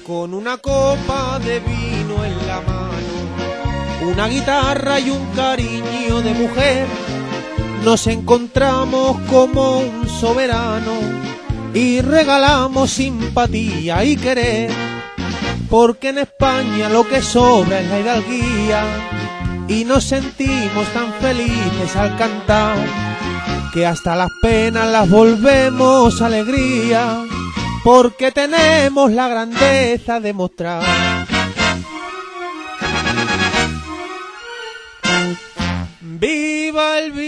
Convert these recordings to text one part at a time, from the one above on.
con una copa de vino en la mano, una guitarra y un cariño de mujer, nos encontramos como un soberano y regalamos simpatía y querer, porque en España lo que sobra es la hidalguía y nos sentimos tan felices al cantar que hasta las penas las volvemos alegría, porque tenemos la grandeza de mostrar. Viva el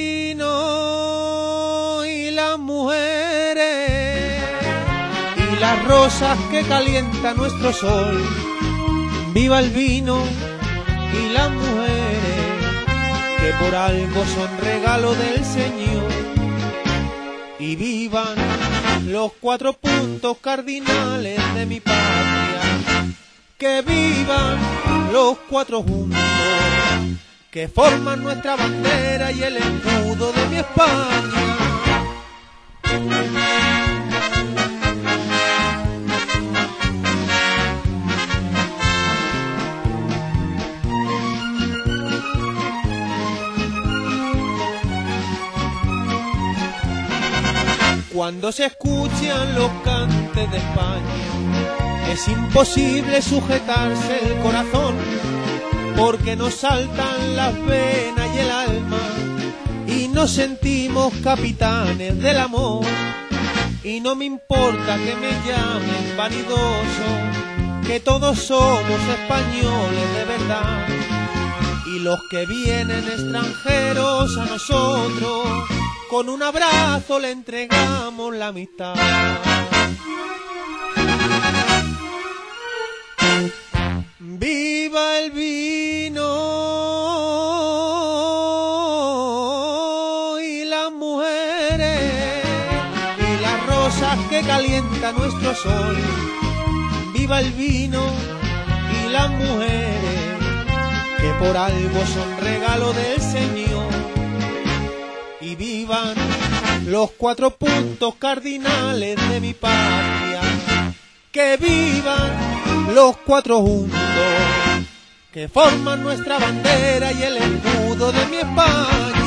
vino y las mujeres y las rosas que calienta nuestro sol. Viva el vino y las mujeres que por algo son regalo del Señor. Y vivan los 4 puntos cardinales de mi patria, que vivan los 4 juntos que forman nuestra bandera y el escudo de mi España. Cuando se escuchan los cantes de España, es imposible sujetarse el corazón, porque nos saltan las venas y el alma, y nos sentimos capitanes del amor. Y no me importa que me llamen vanidoso, que todos somos españoles de verdad, y los que vienen extranjeros a nosotros, con un abrazo le entregamos la amistad. Viva el vino y las mujeres y las rosas que calienta nuestro sol. Viva el vino y las mujeres que por algo son regalo del Señor. Y vivan los 4 puntos cardinales de mi patria, que vivan los 4 juntos que forman nuestra bandera y el escudo de mi España.